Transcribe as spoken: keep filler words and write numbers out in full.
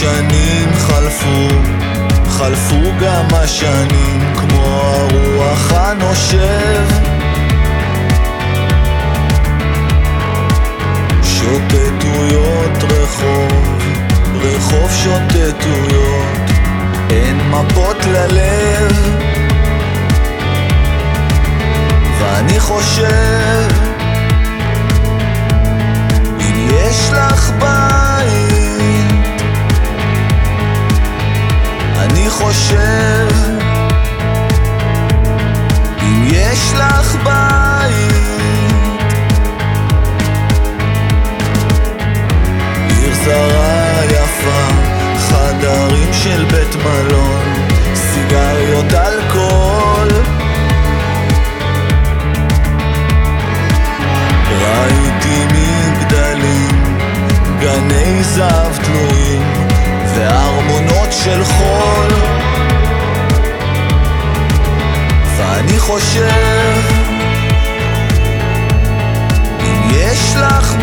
השנים חלפו, חלפו גם השנים כמו הרוח הנושב, שוטטויות רחוב, רחוב שוטטויות, אין מפות ללב. ואני חושב, אם יש לך בית, אני חושב, אם יש לך בית, עיר זרה יפה, חדרים של בית מלון, סיגריות אלכוהול, ראיתי מגדלים, גני זהב תלויים וארמונות של חול. ואני חושב, אם יש לך